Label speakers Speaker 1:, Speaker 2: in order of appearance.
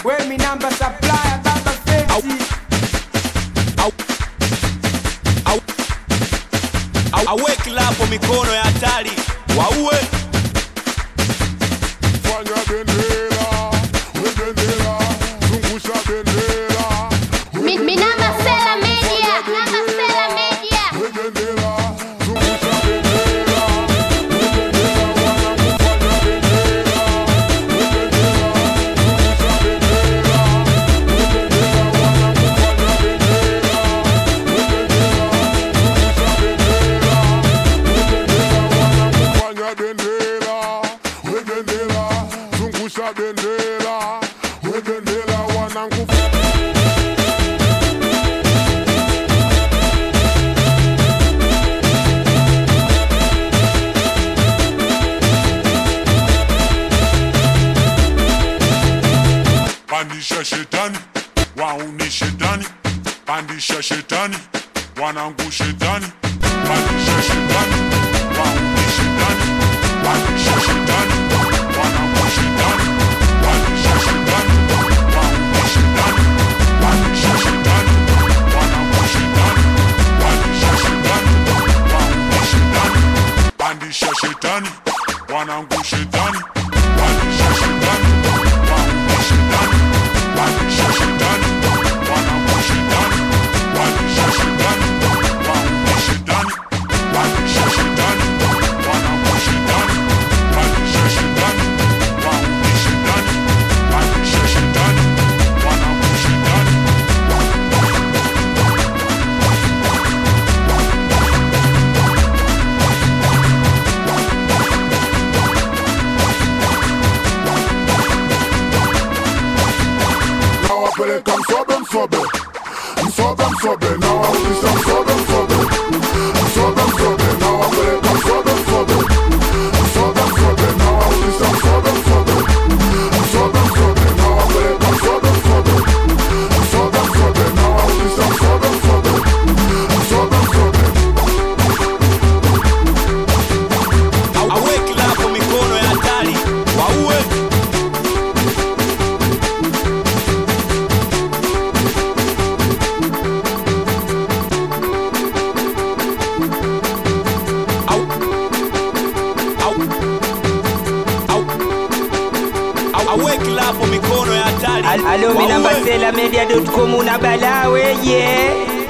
Speaker 1: Where me number supply baba feti.
Speaker 2: Aweki lapo mikono ya hatari waue.
Speaker 3: Fanya bendera, we bendera, zungusha bendera.
Speaker 4: Minamba Sela Media, Minamba Sela Media.
Speaker 3: We bendera, zungusha bendera. We bendera, wanakufanya bendera. We bendera, zungusha bendera. We bendera, wanakufanya bendera. We bendera, zungusha bendera. We bendera, wanakufanya bendera. We bendera, zungusha bendera. We bendera, wanakufanya Pandisha shetani, wauni shetani. Pandisha shetani, wanangu shetani. Pandisha shetani, wauni shetani. Pandisha shetani, wanangu shetani. Pandisha shetani, wauni shetani. Pandisha shetani, wanangu shetani. Pandisha shetani, wauni shetani. Pandisha shetani, wanangu shetani. Pandisha shetani, wauni shetani. Pandisha shetani, wanangu shetani. Pandisha shetani, wauni shetani. Pandisha shetani, wanangu shetani. Pandisha shetani, wauni shetani. Pandisha shetani, wanangu shetani. Nawapeleka msobe msobe, msobe msobe, nawaulisha msobe msobe, msobe msobe, nawapeleka msobe msobe, msobe msobe, nawaulisha msobe msobe, msobe msobe, nawapeleka msobe msobe, msobe msobe, nawaulisha msobe msobe, msobe msobe.
Speaker 2: Aweki lapo mikono ya hatari waue. Aweki lapo mikono ya hatari
Speaker 1: Alo minamba Sela Media.com una bala weye.